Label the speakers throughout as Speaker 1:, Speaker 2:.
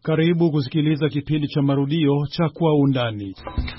Speaker 1: Karibu kusikiliza kipindi cha marudio cha Kwa Undani.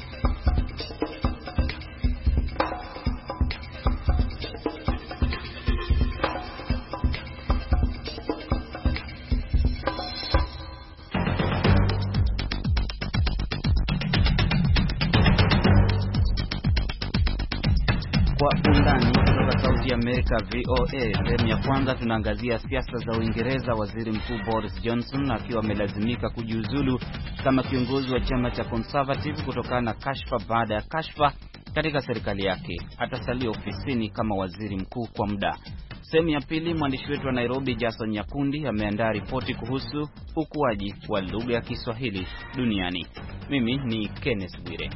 Speaker 2: Amerika VOA. Sehemu ya kwanza tunaangazia siasa za Uingereza. Waziri Mkuu Boris Johnson akiwa amelazimika kujiuzulu kama kiongozi wa chama cha Conservative kutokana na kashfa baada ya kashfa katika serikali yake. Atasalia ofisini kama waziri mkuu kwa muda. Sehemu ya pili, mwandishi wetu wa Nairobi Jason Nyakundi ameandaa ripoti kuhusu ukuaji wa lugha ya Kiswahili duniani. Mimi ni Kenneth Bwire.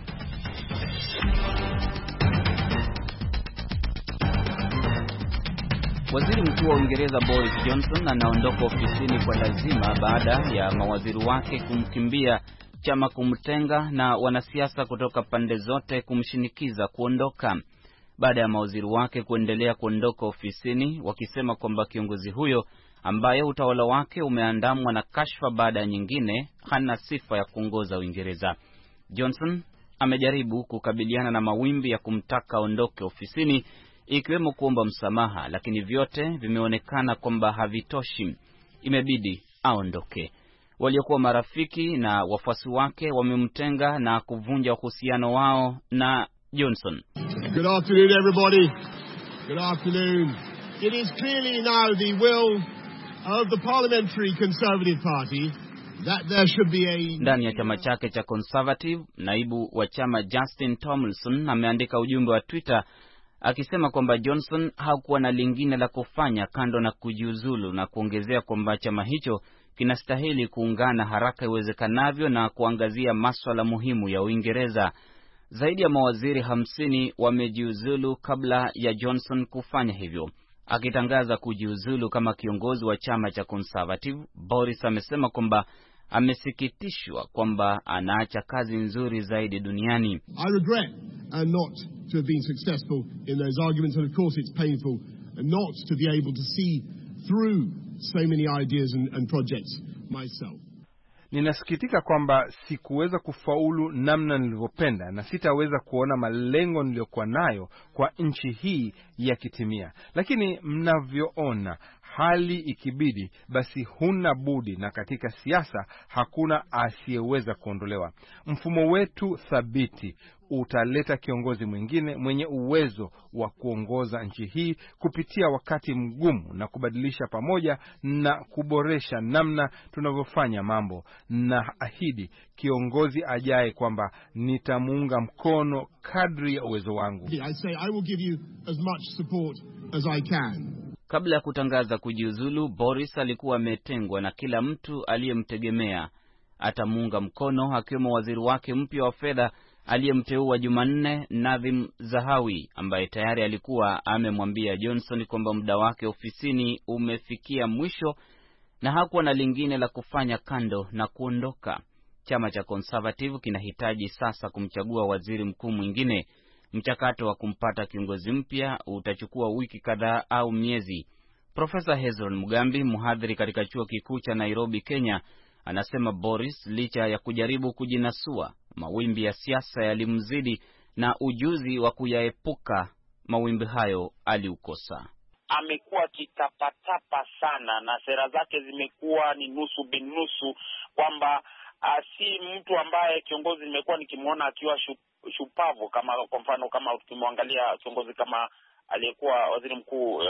Speaker 2: Waziri Mkuu wa Uingereza Boris Johnson anaondoka ofisini kwa lazima baada ya mawaziri wake kumkimbia, chama kumtenga na wanasiasa kutoka pande zote kumshinikiza kuondoka. Baada ya mawaziri wake kuendelea kuondoka ofisini wakisema kwamba kiongozi huyo ambaye utawala wake umeandamwa na kashfa baada ya nyingine hana sifa ya kuongoza Uingereza. Johnson amejaribu kukabiliana na mawimbi ya kumtaka aondoke ofisini, ikiwemo kuomba msamaha, lakini vyote vimeonekana kwamba havitoshi. Imebidi aondoke. Waliokuwa marafiki na wafuasi wake wamemtenga na kuvunja uhusiano wao na Johnson.
Speaker 3: Good afternoon everybody. Good afternoon. It is clearly now the will of the Parliamentary Conservative Party that there should be a...
Speaker 2: Ndani ya chama chake cha Conservative, naibu wa chama Justin Tomlinson ameandika ujumbe wa Twitter akisema kwamba Johnson hakuwa na lingine la kufanya kando na kujiuzulu, na kuongezea kwamba chama hicho kinastahili kuungana haraka iwezekanavyo na kuangazia masuala muhimu ya Uingereza. Zaidi ya mawaziri 50 wamejiuzulu kabla ya Johnson kufanya hivyo. Akitangaza kujiuzulu kama kiongozi wa chama cha Conservative, Boris amesema kwamba amesikitishwa kwamba anaacha kazi nzuri zaidi duniani.
Speaker 3: I regret not to have been successful in those arguments, and of course it's painful not to be able to see through so many ideas and projects myself.
Speaker 4: Ninasikitika kwamba sikuweza kufaulu namna nilivyopenda na sitaweza kuona malengo niliyokuwa nayo kwa nchi hii yakitimia. Lakini mnavyoona, hali ikibidi basi huna budi, na katika siasa hakuna asiyeweza kuondolewa. Mfumo wetu thabiti utaleta kiongozi mwingine mwenye uwezo wa kuongoza nchi hii kupitia wakati mgumu na kubadilisha pamoja na kuboresha namna tunavyofanya mambo. Na ahidi kiongozi ajaye kwamba nitamuunga mkono kadri ya uwezo wangu.
Speaker 3: I say I will give you as much support as I can.
Speaker 2: Kabla ya kutangaza kujiuzulu, Boris alikuwa ametengwa na kila mtu aliyemtegemea atamuunga mkono, akiwemo waziri wake mpya wa fedha aliyemteua Jumanne, Nadhim Zahawi, ambaye tayari alikuwa amemwambia Johnson kwamba muda wake ofisini umefikia mwisho na hakuwa na lingine la kufanya kando na kuondoka. Chama cha Conservative kinahitaji sasa kumchagua waziri mkuu mwingine. Mchakato wa kumpata kiongozi mpya utachukua wiki kadhaa au miezi. Profesa Hezron Mugambi, mhadhiri katika chuo kikuu cha Nairobi, Kenya, anasema Boris licha ya kujaribu kujinasua, mawimbi ya siasa yalimzidi na ujuzi wa kuyaepuka mawimbi hayo aliukosa.
Speaker 5: Amekuwa kitapatapa sana na sera zake zimekuwa ni nusu binusu, kwamba si mtu ambaye kiongozi nimekuwa nikimwona akiwa shupavu, kama kwa mfano kama tukimwangalia kiongozi kama aliyekuwa waziri mkuu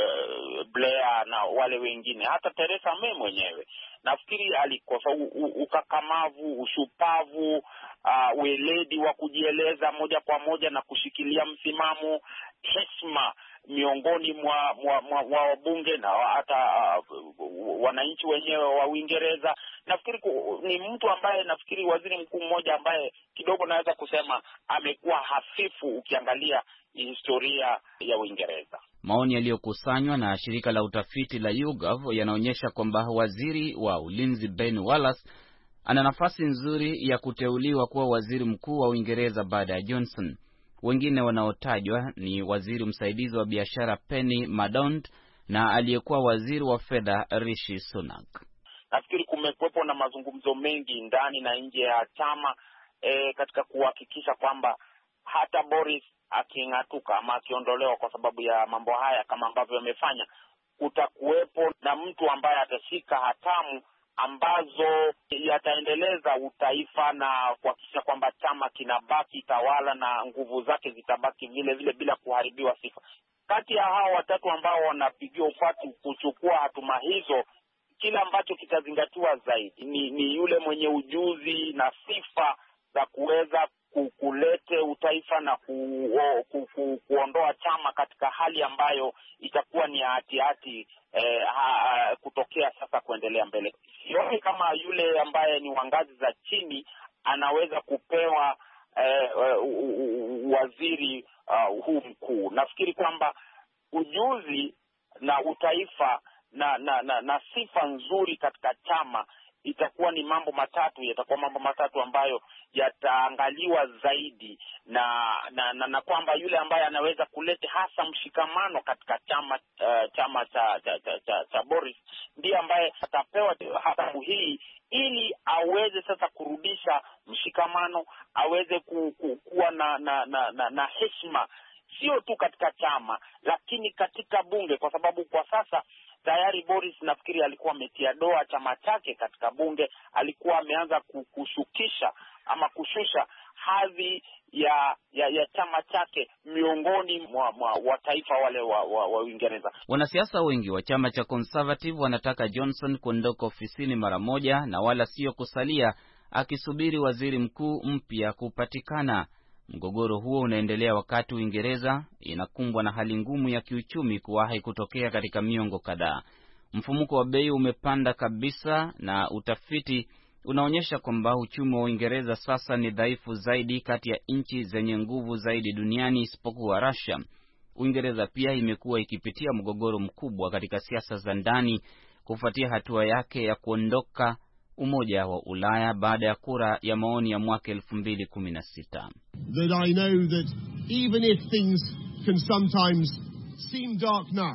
Speaker 5: Blair na wale wengine, hata Theresa May mwenyewe nafikiri alikosa ukakamavu, ushupavu, weledi wa kujieleza moja kwa moja na kushikilia msimamo, heshima miongoni mwa wabunge na hata wananchi wenyewe wa Uingereza. Nafikiri ni mtu ambaye nafikiri waziri mkuu mmoja ambaye kidogo naweza kusema amekuwa hafifu ukiangalia historia ya Uingereza.
Speaker 2: Maoni yaliyokusanywa na shirika la utafiti la YouGov yanaonyesha kwamba waziri wa ulinzi Ben Wallace ana nafasi nzuri ya kuteuliwa kuwa waziri mkuu wa Uingereza baada ya Johnson. Wengine wanaotajwa ni waziri msaidizi wa biashara Penny Mordaunt na aliyekuwa waziri wa fedha Rishi Sunak.
Speaker 5: Nafikiri kumekuwepo na mazungumzo mengi ndani na nje ya chama katika kuhakikisha kwamba hata Boris aking'atuka ama akiondolewa kwa sababu ya mambo haya kama ambavyo amefanya, kutakuwepo na mtu ambaye atashika hatamu ambazo yataendeleza utaifa na kuhakikisha kwamba chama kinabaki tawala na nguvu zake zitabaki vile vile bila kuharibiwa sifa. Kati ya hao watatu ambao wanapigiwa upatu kuchukua hatuma hizo, kila ambacho kitazingatiwa zaidi ni yule mwenye ujuzi na sifa za kuweza kulete utaifa na kuondoa chama katika hali ambayo itakuwa ni hati kutokea sasa kuendelea mbele. Sioni kama yule ambaye ni wa ngazi za chini anaweza kupewa waziri huu mkuu. Nafikiri kwamba ujuzi na utaifa na sifa nzuri katika chama yatakuwa mambo matatu ambayo yataangaliwa zaidi na kwamba yule ambaye anaweza kuleta hasa mshikamano katika chama cha Boris ndiye ambaye atapewa hatamu hii, ili aweze sasa kurudisha mshikamano, aweze kuwa na heshima sio tu katika chama lakini katika bunge, kwa sababu kwa sasa tayari Boris nafikiri alikuwa ametia doa chama chake katika bunge. Alikuwa ameanza kushusha hadhi ya chama chake miongoni mwa wataifa wale wa Uingereza.
Speaker 2: Wanasiasa wengi wa chama cha Conservative wanataka Johnson kuondoka ofisini mara moja na wala sio kusalia akisubiri waziri mkuu mpya kupatikana. Mgogoro huo unaendelea wakati Uingereza inakumbwa na hali ngumu ya kiuchumi kuwahi kutokea katika miongo kadhaa. Mfumuko wa bei umepanda kabisa na utafiti unaonyesha kwamba uchumi wa Uingereza sasa ni dhaifu zaidi kati ya nchi zenye nguvu zaidi duniani isipokuwa Russia. Uingereza pia imekuwa ikipitia mgogoro mkubwa katika siasa za ndani kufuatia hatua yake ya kuondoka Umoja wa Ulaya baada ya kura ya maoni ya mwaka 2016.
Speaker 3: That I know that even if things can sometimes seem dark now,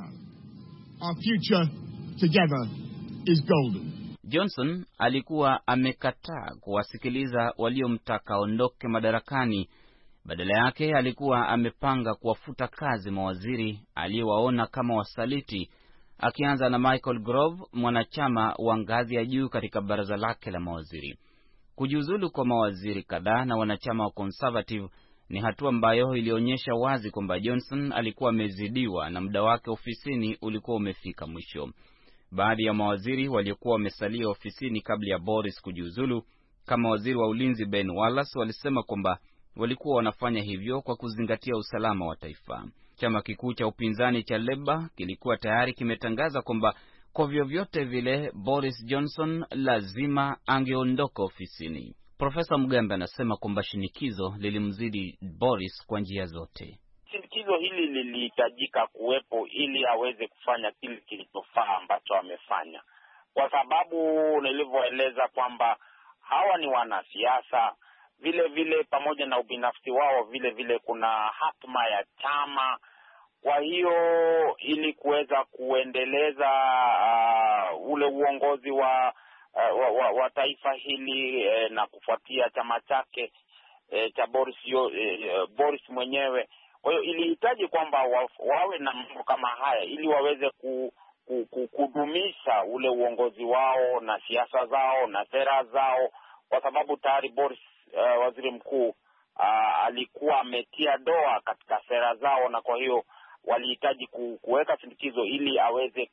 Speaker 3: our future together is golden.
Speaker 2: Johnson alikuwa amekataa kuwasikiliza waliomtaka aondoke madarakani. Badala yake alikuwa amepanga kuwafuta kazi mawaziri aliyowaona kama wasaliti, akianza na Michael Gove, mwanachama wa ngazi ya juu katika baraza lake la mawaziri. Kujiuzulu kwa mawaziri kadhaa na wanachama wa Conservative ni hatua ambayo ilionyesha wazi kwamba Johnson alikuwa amezidiwa na muda wake ofisini ulikuwa umefika mwisho. Baadhi ya mawaziri waliokuwa wamesalia ofisini kabla ya Boris kujiuzulu, kama waziri wa ulinzi Ben Wallace, walisema kwamba walikuwa wanafanya hivyo kwa kuzingatia usalama wa taifa. Chama kikuu cha upinzani cha Labour kilikuwa tayari kimetangaza kwamba kwa vyovyote vile Boris Johnson lazima angeondoka ofisini. Profesa Mugambe anasema kwamba shinikizo lilimzidi Boris kwa njia zote.
Speaker 5: Shinikizo hili lilihitajika kuwepo ili aweze kufanya kile kilichofaa ambacho amefanya, kwa sababu nilivyoeleza kwamba hawa ni wanasiasa, vile vile pamoja na ubinafsi wao vile vile kuna hatma ya chama. Kwa hiyo ili kuweza kuendeleza ule uongozi wa taifa hili na kufuatia chama chake cha Boris mwenyewe, kwa hiyo ilihitaji kwamba wawe na mambo kama haya ili waweze kudumisha ule uongozi wao na siasa zao na sera zao, kwa sababu tayari Boris waziri mkuu alikuwa ametia doa katika sera zao, na kwa hiyo walihitaji kuweka shinikizo ili aweze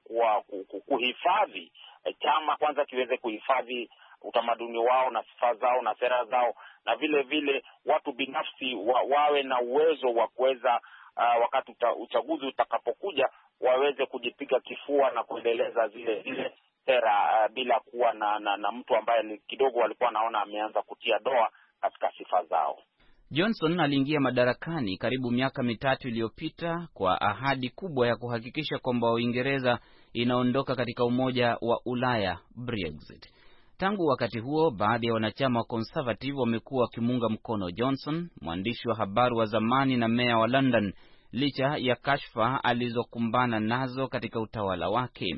Speaker 5: kuhifadhi chama, kwanza kiweze kuhifadhi utamaduni wao na sifa zao na sera zao, na vile vile watu binafsi wawe na uwezo wa kuweza wakati uchaguzi utakapokuja waweze kujipiga kifua na kuendeleza zile sera bila kuwa na mtu ambaye kidogo walikuwa naona ameanza kutia doa katika sifa zao.
Speaker 2: Johnson aliingia madarakani karibu miaka mitatu iliyopita kwa ahadi kubwa ya kuhakikisha kwamba Uingereza inaondoka katika Umoja wa Ulaya, Brexit. Tangu wakati huo, baadhi ya wanachama wa Conservative wamekuwa wakimunga mkono Johnson, mwandishi wa habari wa zamani na meya wa London, licha ya kashfa alizokumbana nazo katika utawala wake.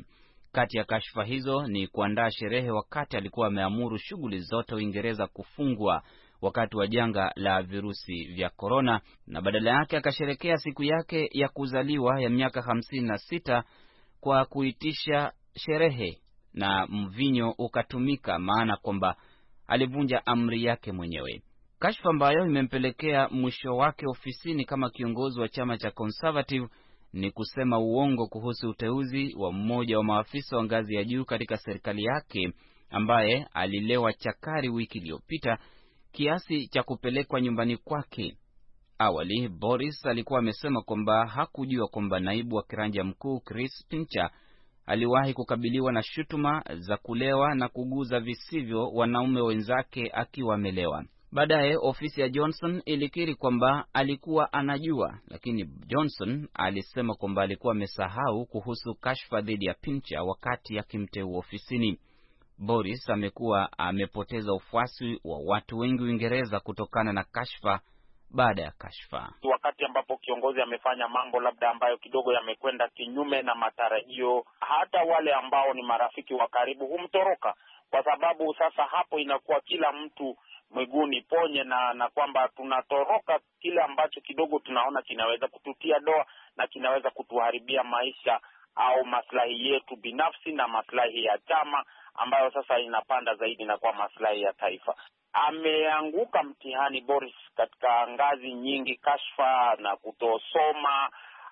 Speaker 2: Kati ya kashfa hizo ni kuandaa sherehe wakati alikuwa ameamuru shughuli zote Uingereza kufungwa wakati wa janga la virusi vya korona, na badala yake akasherekea siku yake ya kuzaliwa ya miaka 56 kwa kuitisha sherehe na mvinyo ukatumika, maana kwamba alivunja amri yake mwenyewe. Kashfa ambayo imempelekea mwisho wake ofisini kama kiongozi wa chama cha Conservative ni kusema uongo kuhusu uteuzi wa mmoja wa maafisa wa ngazi ya juu katika serikali yake ambaye alilewa chakari wiki iliyopita kiasi cha kupelekwa nyumbani kwake. Awali, Boris alikuwa amesema kwamba hakujua kwamba naibu wa kiranja mkuu Chris Pincher aliwahi kukabiliwa na shutuma za kulewa na kuguza visivyo wanaume wenzake akiwa amelewa. Baadaye ofisi ya Johnson ilikiri kwamba alikuwa anajua, lakini Johnson alisema kwamba alikuwa amesahau kuhusu kashfa dhidi ya Pincher wakati akimteua ofisini. Boris amekuwa amepoteza ufuasi wa watu wengi Uingereza kutokana na kashfa baada ya kashfa.
Speaker 5: Wakati ambapo kiongozi amefanya mambo labda ambayo kidogo yamekwenda kinyume na matarajio, hata wale ambao ni marafiki wa karibu humtoroka, kwa sababu sasa hapo inakuwa kila mtu mwiguni ponye na kwamba tunatoroka kile ambacho kidogo tunaona kinaweza kututia doa na kinaweza kutuharibia maisha au maslahi yetu binafsi na maslahi ya chama ambayo sasa inapanda zaidi na kwa maslahi ya taifa. Ameanguka mtihani Boris katika ngazi nyingi, kashfa na kutosoma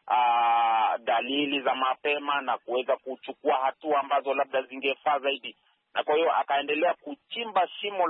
Speaker 5: dalili za mapema na kuweza kuchukua hatua ambazo labda zingefaa zaidi. Na kwa hiyo akaendelea kuchimba shimo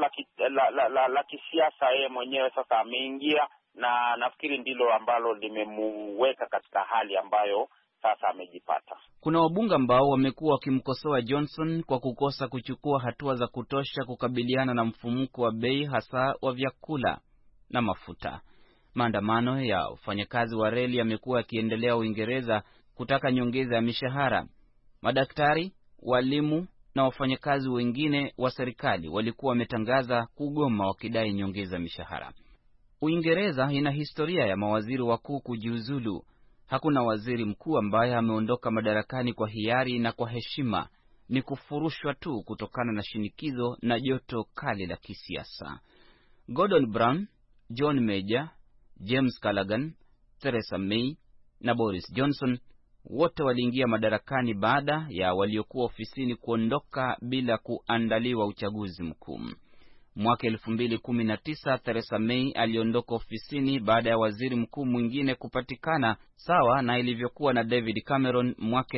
Speaker 5: la kisiasa yeye mwenyewe. Sasa ameingia, na nafikiri ndilo ambalo limemuweka katika hali ambayo sasa amejipata.
Speaker 2: Kuna wabunge ambao wamekuwa wakimkosoa Johnson kwa kukosa kuchukua hatua za kutosha kukabiliana na mfumuko wa bei, hasa wa vyakula na mafuta. Maandamano ya wafanyakazi wa reli yamekuwa yakiendelea Uingereza kutaka nyongeza ya mishahara. Madaktari, walimu na wafanyakazi wengine wa serikali walikuwa wametangaza kugoma wakidai nyongeza mishahara. Uingereza ina historia ya mawaziri wakuu kujiuzulu. Hakuna waziri mkuu ambaye ameondoka madarakani kwa hiari na kwa heshima. Ni kufurushwa tu kutokana na shinikizo na joto kali la kisiasa. Gordon Brown, John Major, James Callaghan, Theresa May na Boris Johnson wote waliingia madarakani baada ya waliokuwa ofisini kuondoka bila kuandaliwa uchaguzi mkuu. Mwaka 2019 Theresa May aliondoka ofisini baada ya waziri mkuu mwingine kupatikana, sawa na ilivyokuwa na David Cameron mwaka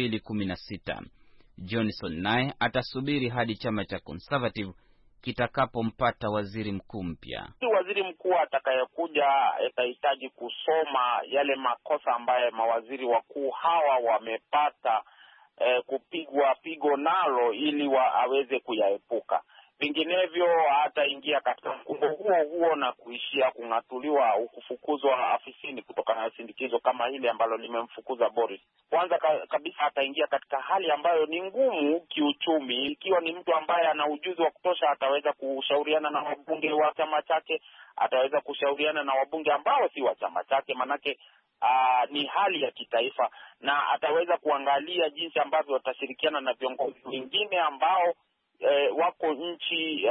Speaker 2: 2016. Johnson naye atasubiri hadi chama cha Conservative kitakapompata waziri mkuu mpya.
Speaker 5: Waziri mkuu atakayekuja atahitaji kusoma yale makosa ambaye mawaziri wakuu hawa wamepata kupigwa pigo nalo ili aweze kuyaepuka. Vinginevyo hataingia katika mkumbo huo na kuishia kung'atuliwa au kufukuzwa afisini kutokana na sindikizo kama hili ambalo limemfukuza Boris. Kwanza kabisa ataingia katika hali ambayo ni ngumu kiuchumi. Ikiwa ni mtu ambaye ana ujuzi wa kutosha, ataweza kushauriana na wabunge wa chama chake, ataweza kushauriana na wabunge ambao si wa chama chake, manake ni hali ya kitaifa, na ataweza kuangalia jinsi ambavyo watashirikiana na viongozi wengine ambao wako nje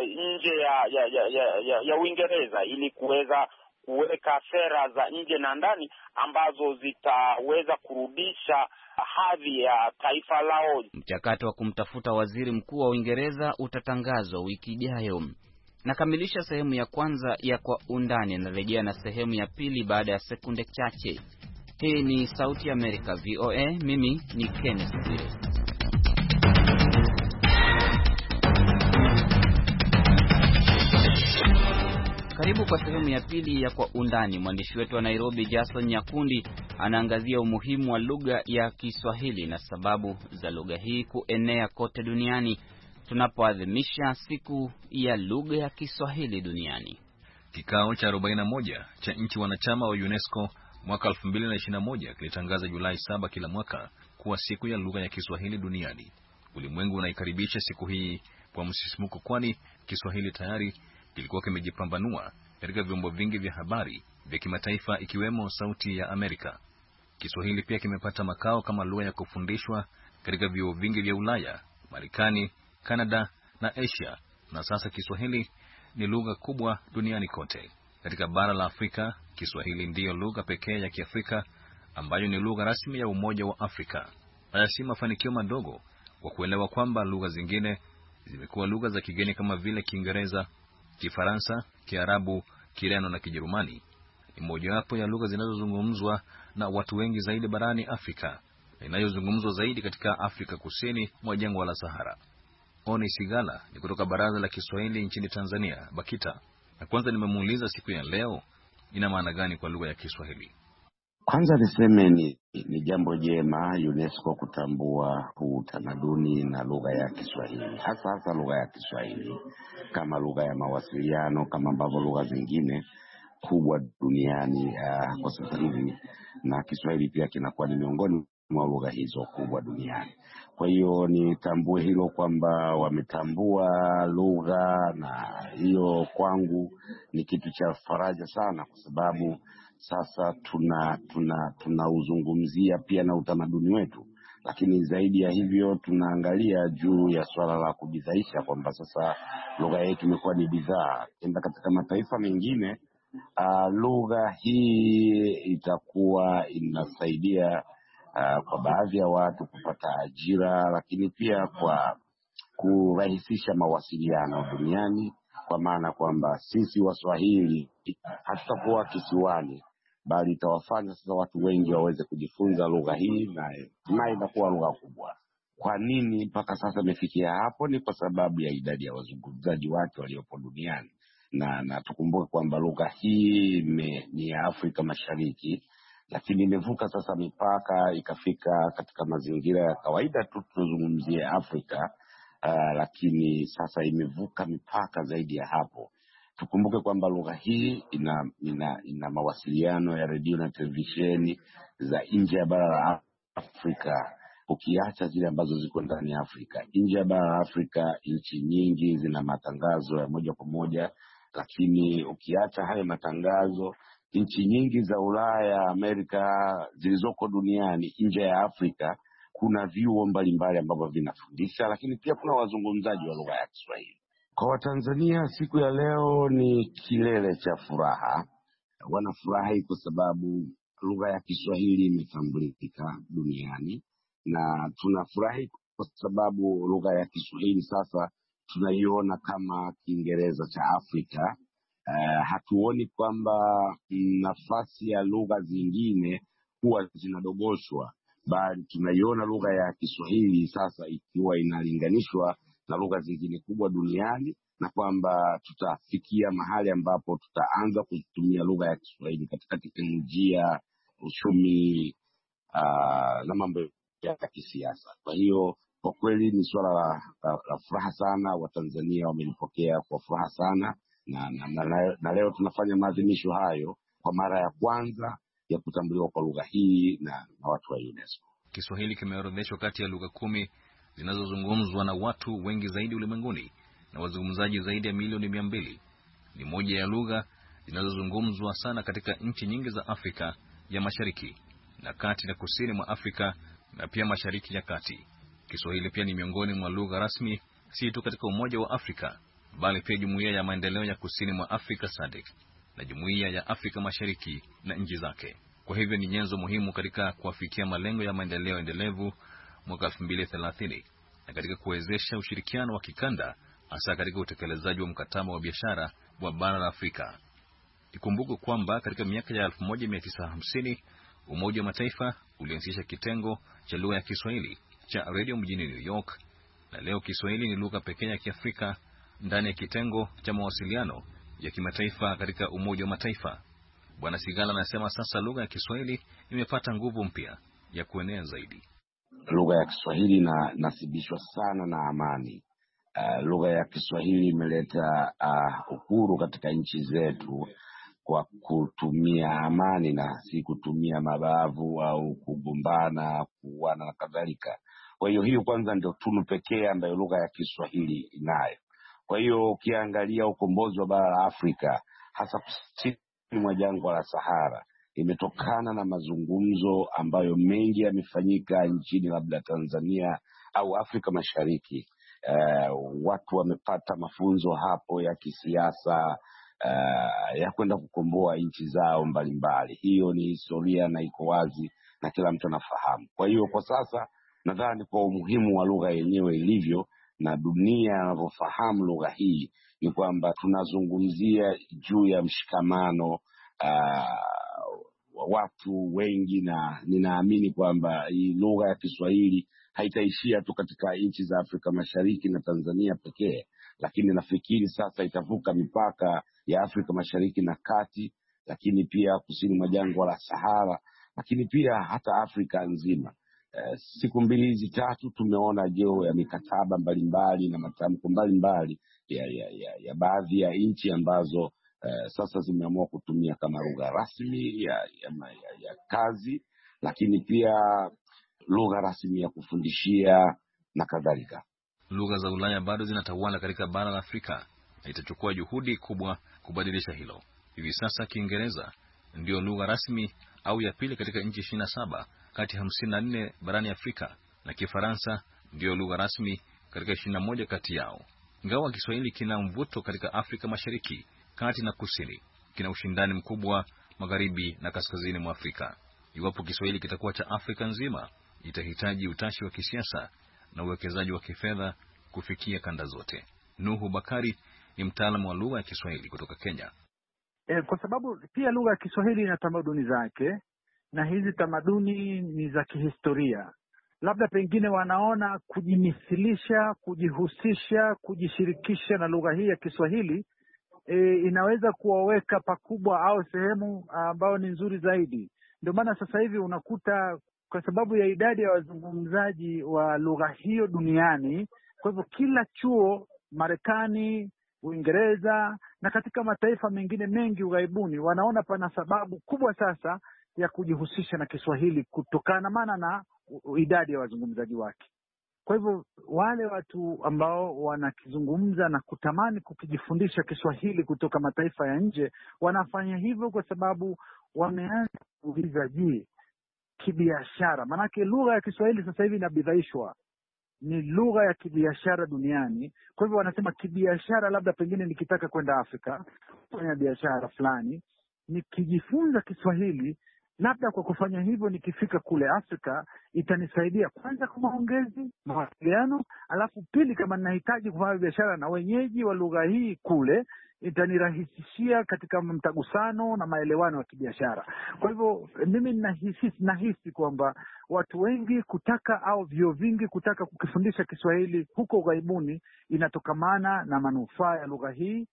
Speaker 5: ya Uingereza ili kuweza kuweka sera za nje na ndani ambazo zitaweza kurudisha hadhi ya taifa lao.
Speaker 2: Mchakato wa kumtafuta waziri mkuu wa Uingereza utatangazwa wiki ijayo. Nakamilisha sehemu ya kwanza ya Kwa Undani, na rejea na sehemu ya pili baada ya sekunde chache. Hii ni Sauti ya Amerika, VOA. Mimi ni Kenneth Bwire. Karibu kwa sehemu ya pili ya Kwa Undani. Mwandishi wetu wa Nairobi, Jason Nyakundi, anaangazia umuhimu wa lugha ya Kiswahili na sababu za lugha hii kuenea kote duniani tunapoadhimisha siku ya lugha ya Kiswahili duniani.
Speaker 6: Kikao cha 41 cha nchi wanachama wa UNESCO mwaka 2021 kilitangaza Julai 7 kila mwaka kuwa siku ya lugha ya Kiswahili duniani. Ulimwengu unaikaribisha siku hii kwa msisimuko, kwani Kiswahili tayari kilikuwa kimejipambanua katika vyombo vingi vya habari vya kimataifa ikiwemo Sauti ya Amerika. Kiswahili pia kimepata makao kama lugha ya kufundishwa katika vyuo vingi vya Ulaya, Marekani, Kanada na Asia, na sasa Kiswahili ni lugha kubwa duniani kote. Katika bara la Afrika, Kiswahili ndiyo lugha pekee ya Kiafrika ambayo ni lugha rasmi ya Umoja wa Afrika. Haya si mafanikio madogo kwa kuelewa kwamba lugha zingine zimekuwa lugha za kigeni kama vile Kiingereza, Kifaransa, Kiarabu, Kireno na Kijerumani. Ni mojawapo ya lugha zinazozungumzwa na watu wengi zaidi barani Afrika na inayozungumzwa zaidi katika Afrika kusini mwa jangwa la Sahara. Oni Sigala ni kutoka Baraza la Kiswahili nchini Tanzania, BAKITA. Na kwanza nimemuuliza siku ya leo ina maana gani kwa lugha ya Kiswahili.
Speaker 7: Kwanza niseme ni jambo jema UNESCO kutambua utamaduni na lugha ya Kiswahili, hasa lugha ya Kiswahili kama lugha ya mawasiliano, kama ambavyo lugha zingine kubwa duniani kwa sasa hivi, na Kiswahili pia kinakuwa ni miongoni mwa lugha hizo kubwa duniani. Kwa hiyo nitambue hilo kwamba wametambua lugha, na hiyo kwangu ni kitu cha faraja sana, kwa sababu sasa tunauzungumzia pia na utamaduni wetu, lakini zaidi ya hivyo tunaangalia juu ya swala la kubidhaisha, kwamba sasa lugha yetu imekuwa ni bidhaa. Kenda katika mataifa mengine lugha hii itakuwa inasaidia kwa baadhi ya watu kupata ajira, lakini pia kwa kurahisisha mawasiliano duniani, kwa maana kwamba sisi Waswahili hatutakuwa kisiwani, bali itawafanya sasa watu wengi waweze kujifunza lugha hii na inakuwa lugha kubwa. Kwa nini mpaka sasa imefikia hapo? Ni kwa sababu ya idadi ya wazungumzaji wake waliopo duniani, na tukumbuke kwamba lugha hii ni ya Afrika Mashariki, lakini imevuka sasa mipaka ikafika katika mazingira ya kawaida tu tuzungumzie Afrika, lakini sasa imevuka mipaka zaidi ya hapo. Tukumbuke kwamba lugha hii ina mawasiliano ya redio na televisheni za nje ya bara la Afrika, ukiacha zile ambazo ziko ndani ya Afrika. Nje ya bara la Afrika nchi nyingi zina matangazo ya moja kwa moja, lakini ukiacha hayo matangazo, nchi nyingi za Ulaya, Amerika zilizoko duniani nje ya Afrika kuna vyuo mbalimbali ambavyo vinafundisha, lakini pia kuna wazungumzaji wa lugha ya Kiswahili. Kwa Watanzania, siku ya leo ni kilele cha furaha. Wanafurahi kwa sababu lugha ya Kiswahili imetambulika duniani, na tunafurahi kwa sababu lugha ya Kiswahili sasa tunaiona kama Kiingereza cha Afrika. Hatuoni kwamba nafasi ya lugha zingine huwa zinadogoshwa, bali tunaiona lugha ya Kiswahili sasa ikiwa inalinganishwa na lugha zingine kubwa duniani, na kwamba tutafikia mahali ambapo tutaanza kutumia lugha ya Kiswahili katika teknolojia, uchumi na mambo ya kisiasa. Kwa hiyo kwa kweli ni swala la furaha sana. Watanzania wamelipokea kwa furaha sana, na leo tunafanya maadhimisho hayo kwa mara ya kwanza ya kutambuliwa kwa lugha hii na watu wa UNESCO.
Speaker 6: Kiswahili kimeorodheshwa kati ya lugha 10 zinazozungumzwa na watu wengi zaidi ulimwenguni na wazungumzaji zaidi ya milioni 200. Ni moja ya lugha zinazozungumzwa sana katika nchi nyingi za Afrika ya Mashariki na Kati na Kusini mwa Afrika na pia Mashariki ya Kati. Kiswahili pia ni miongoni mwa lugha rasmi si tu katika Umoja wa Afrika, bali pia Jumuiya ya Maendeleo ya Kusini mwa Afrika SADC na Jumuiya ya Afrika Mashariki na nchi zake. Kwa hivyo ni nyenzo muhimu katika kuafikia malengo ya maendeleo endelevu mwaka 2030 na katika kuwezesha ushirikiano wa kikanda, hasa katika utekelezaji wa mkataba wa biashara wa bara la Afrika. Ikumbuke kwamba katika miaka ya 1950 Umoja wa Mataifa ulianzisha kitengo cha lugha ya Kiswahili cha radio mjini New York, na leo Kiswahili ni lugha pekee ya Kiafrika ndani ya kitengo cha mawasiliano ya kimataifa katika Umoja wa Mataifa. Bwana Sigala anasema sasa lugha ya Kiswahili imepata nguvu mpya ya kuenea zaidi.
Speaker 7: Lugha ya Kiswahili nasibishwa sana na amani. Lugha ya Kiswahili imeleta uhuru katika nchi zetu kwa kutumia amani na si kutumia mabavu au kugombana, kuuana na kadhalika. Kwa hiyo kwanza ndio tunu pekee ambayo lugha ya Kiswahili inayo. Kwa hiyo ukiangalia ukombozi wa bara la Afrika, hasa kusini mwa jangwa la Sahara, imetokana na mazungumzo ambayo mengi yamefanyika nchini labda Tanzania au Afrika Mashariki. Watu wamepata mafunzo hapo ya kisiasa ya kwenda kukomboa nchi zao mbalimbali. Hiyo ni historia na iko wazi na kila mtu anafahamu. Kwa hiyo kwa sasa nadhani kwa umuhimu wa lugha yenyewe ilivyo na dunia inavyofahamu lugha hii ni kwamba tunazungumzia juu ya mshikamano wa watu wengi, na ninaamini kwamba hii lugha ya Kiswahili haitaishia tu katika nchi za Afrika Mashariki na Tanzania pekee, lakini nafikiri sasa itavuka mipaka ya Afrika Mashariki na Kati, lakini pia kusini mwa jangwa la Sahara, lakini pia hata Afrika nzima. Siku 2-3 tumeona jeo ya mikataba mbalimbali na matamko mbalimbali ya baadhi ya nchi ambazo sasa zimeamua kutumia kama lugha rasmi ya kazi, lakini pia lugha rasmi ya kufundishia na kadhalika.
Speaker 6: Lugha za Ulaya bado zinatawala katika bara la Afrika na itachukua juhudi kubwa kubadilisha hilo. Hivi sasa Kiingereza ndio lugha rasmi au ya pili katika nchi 27 kati ya 54 barani Afrika, na Kifaransa ndio lugha rasmi katika 21 kati yao. Ingawa Kiswahili kina mvuto katika Afrika Mashariki, Kati na Kusini, kina ushindani mkubwa magharibi na kaskazini mwa Afrika. Iwapo Kiswahili kitakuwa cha Afrika nzima, itahitaji utashi wa kisiasa na uwekezaji wa kifedha kufikia kanda zote. Nuhu Bakari ni mtaalamu wa lugha ya Kiswahili kutoka Kenya.
Speaker 8: Kwa sababu pia lugha ya Kiswahili ina tamaduni zake, na hizi tamaduni ni za kihistoria. Labda pengine wanaona kujimithilisha, kujihusisha, kujishirikisha na lugha hii ya Kiswahili inaweza kuwaweka pakubwa au sehemu ambayo ni nzuri zaidi. Ndio maana sasa hivi unakuta kwa sababu ya idadi ya wazungumzaji wa lugha hiyo duniani, kwa hivyo kila chuo Marekani, Uingereza na katika mataifa mengine mengi ughaibuni wanaona pana sababu kubwa sasa ya kujihusisha na Kiswahili kutokana na idadi ya wazungumzaji wake. Kwa hivyo wale watu ambao wanakizungumza na kutamani kukijifundisha Kiswahili kutoka mataifa ya nje wanafanya hivyo kwa sababu wameanza kuuliza kibiashara. Manake lugha ya Kiswahili sasa hivi inabidhaishwa, ni lugha ya kibiashara duniani. Kwa hivyo wanasema kibiashara, labda pengine nikitaka kwenda Afrika kufanya biashara fulani, nikijifunza Kiswahili, labda kwa kufanya hivyo nikifika kule Afrika itanisaidia kwanza kwa maongezi, mawasiliano, alafu pili kama ninahitaji kufanya biashara na wenyeji wa lugha hii kule, itanirahisishia katika mtagusano na maelewano ya kibiashara. Kwa hivyo mimi nahisi kwamba watu wengi kutaka au vyuo vingi kutaka kukifundisha Kiswahili huko ughaibuni inatokamana na manufaa ya lugha hii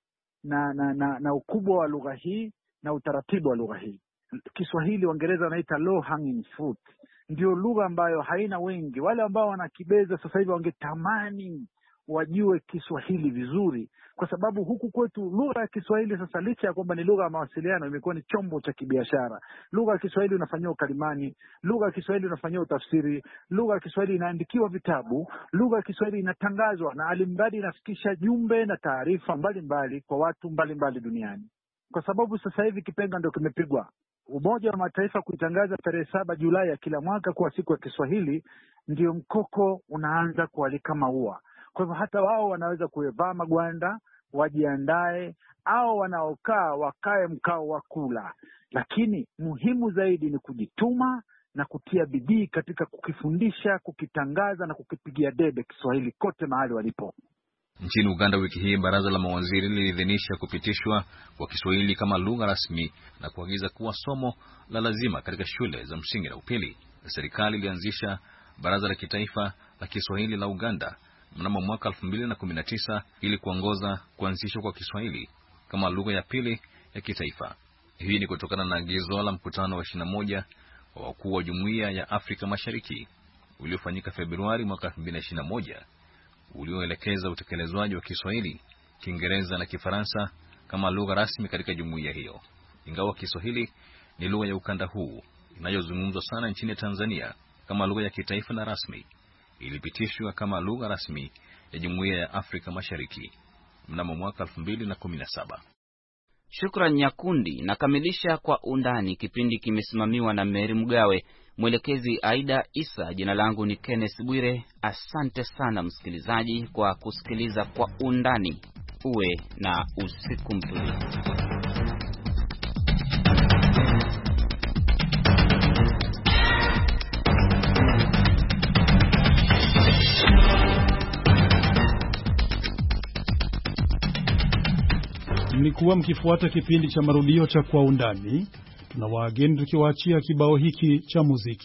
Speaker 8: na ukubwa wa lugha hii na utaratibu wa lugha hii. Kiswahili Waingereza wanaita low hanging fruit, ndio lugha ambayo haina wengi. Wale ambao wanakibeza sasa hivi wangetamani wajue Kiswahili vizuri, kwa sababu huku kwetu lugha ya Kiswahili sasa, licha ya kwamba ni lugha ya mawasiliano, imekuwa ni chombo cha kibiashara. Lugha ya Kiswahili unafanyia ukalimani, lugha ya Kiswahili unafanyia utafsiri, lugha ya Kiswahili inaandikiwa vitabu, lugha ya Kiswahili inatangazwa, na alimradi inafikisha jumbe na taarifa mbalimbali kwa watu mbalimbali duniani. Kwa sababu sasa hivi kipenga ndio kimepigwa. Umoja wa Mataifa kuitangaza tarehe 7 Julai ya kila mwaka kuwa siku ya Kiswahili, ndio mkoko unaanza kualika maua. Kwa hivyo hata wao wanaweza kuvaa magwanda, wajiandae, au wanaokaa wakae mkao wa kula. Lakini muhimu zaidi ni kujituma na kutia bidii katika kukifundisha, kukitangaza na kukipigia debe Kiswahili kote mahali walipo.
Speaker 6: Nchini Uganda wiki hii baraza la mawaziri liliidhinisha kupitishwa kwa Kiswahili kama lugha rasmi na kuagiza kuwa somo la lazima katika shule za msingi na upili. Serikali ilianzisha baraza la kitaifa la Kiswahili la Uganda mnamo mwaka 2019 ili kuongoza kuanzishwa kwa Kiswahili kama lugha ya pili ya kitaifa. Hii ni kutokana na agizo la mkutano wa 21 wa wakuu wa Jumuiya ya Afrika Mashariki uliofanyika Februari mwaka 2021 ulioelekeza utekelezwaji wa Kiswahili, Kiingereza na Kifaransa kama lugha rasmi katika jumuiya hiyo. Ingawa Kiswahili ni lugha ya ukanda huu inayozungumzwa sana nchini Tanzania kama lugha ya kitaifa na rasmi, ilipitishwa kama lugha rasmi ya Jumuiya ya Afrika Mashariki mnamo mwaka 2017.
Speaker 2: Shukran Nyakundi. Nakamilisha Kwa Undani. Kipindi kimesimamiwa na Mary Mgawe, mwelekezi Aida Isa. Jina langu ni Kenneth Bwire. Asante sana msikilizaji kwa kusikiliza Kwa Undani. Uwe na usiku mzuri.
Speaker 1: Mlikuwa mkifuata kipindi cha marudio cha Kwa Undani. Tunawaageni tukiwaachia kibao hiki cha muziki.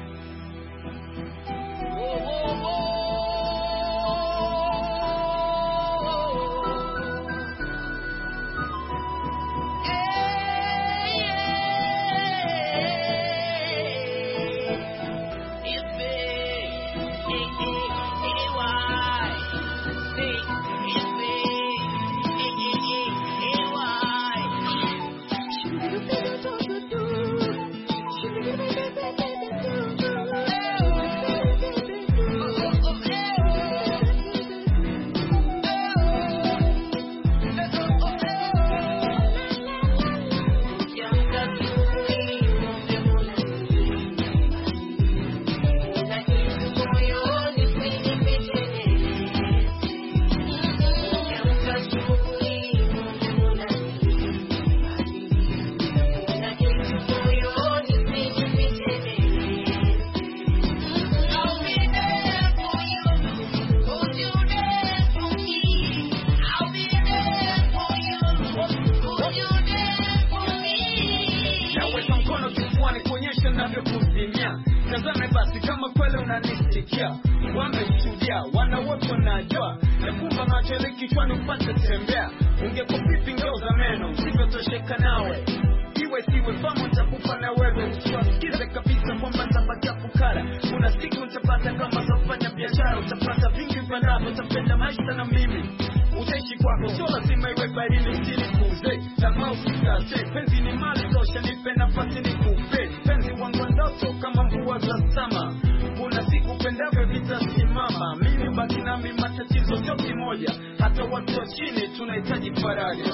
Speaker 9: Tazame basi kama kweli unanisikia. Wameshuhudia, wana wote wanajua. Nakumba macho ile kichwani upate tembea. Ungekuwa pipi ngeuza meno, usivyotosheka nawe. Iwe siwe famu nitakufa na wewe. Usiwasikize kabisa kwamba nitabakia fukara. Kuna siku utapata kama zafanya biashara. Utapata vingi upendavyo, utapenda maisha na mimi. Utaishi kwako, sio lazima iwe baridi usinikuze. Lazima usikate, penzi ni mali tosha, nipe nafasi nikupe. Penzi wangu ndoto kama mvua za sama. Kuna siku pendavyo vitasimama. Mimi baki nami matatizo sio kimoja. Hata watu wa chini tunahitaji faraja.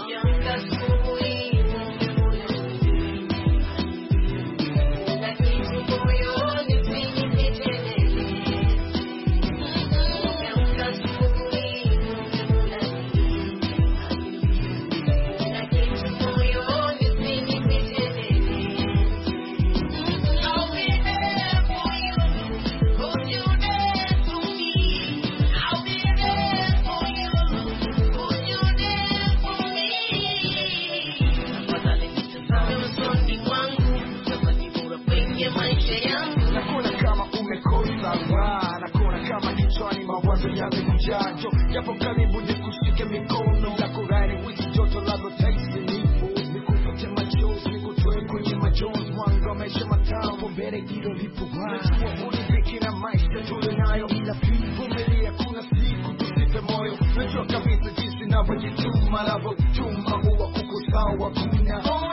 Speaker 9: Japo karibu nikushike mikono yako gari wiki joto lago taste nipo nikupate machozi nikutoe kwenye majonzi mwanga maisha matamu mbele hilo lipo wazi unifiki na maisha tulionayo ila vumilia kuna siku tusipe moyo najua kabisa jinsi ninavyojituma huwa kuko sawa kuna